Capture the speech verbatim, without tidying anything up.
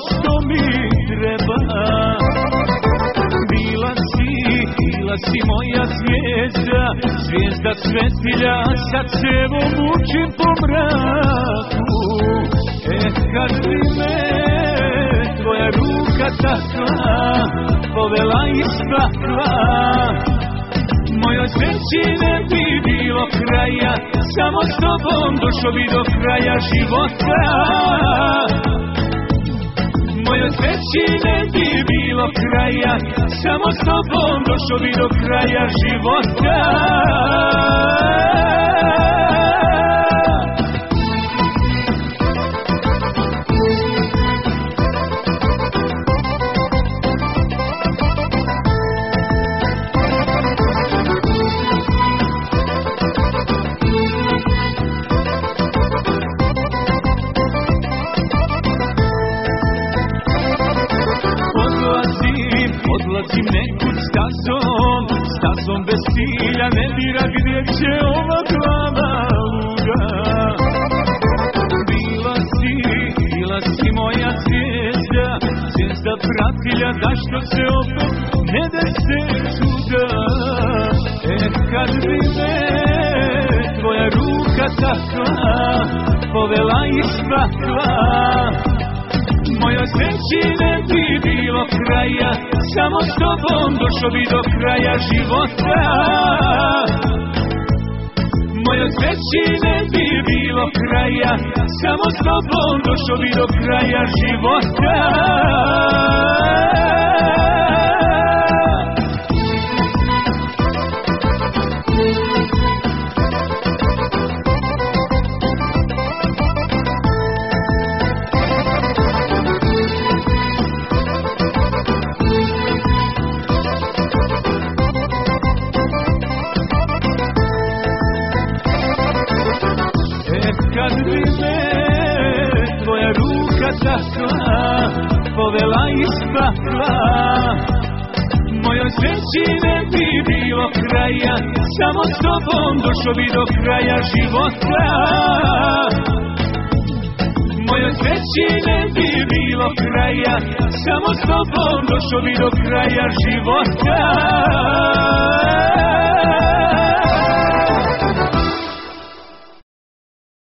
što mi treba. Bila si, bila si moja zvijezda, zvijezda svetilja, sad se evo mučim po mraku. Eh, kad bi me tvoja ruka takla, povela i spakla, mojoj sreći ne bi bilo kraja, samo s tobom došao bi do kraja života. Mojoj sreći ne bi bilo kraja, samo s tobom došao bi do kraja života. Odlazim nekud stazom, stazom bez cilja, ne bira gdje će ova glava luda. Bila si, bila si moja zvijezda, zvijezda pratilja, zašto se opet ne dese čuda. Eh, kad bi me tvoja ruka takla, povela i spakla, mojoj sreći ne bi bilo kraja, samo s tobom došao bi do kraja života. Mojoj sreći ne bi bilo kraja, samo s tobom došao bi do kraja života. Kad bi me tvoja ruka takla, povela i spakla, mojoj sreći ne bi bilo kraja, samo s tobom došao bi do kraja života. Mojoj sreći ne bi bilo kraja, samo s tobom došao bi do kraja života.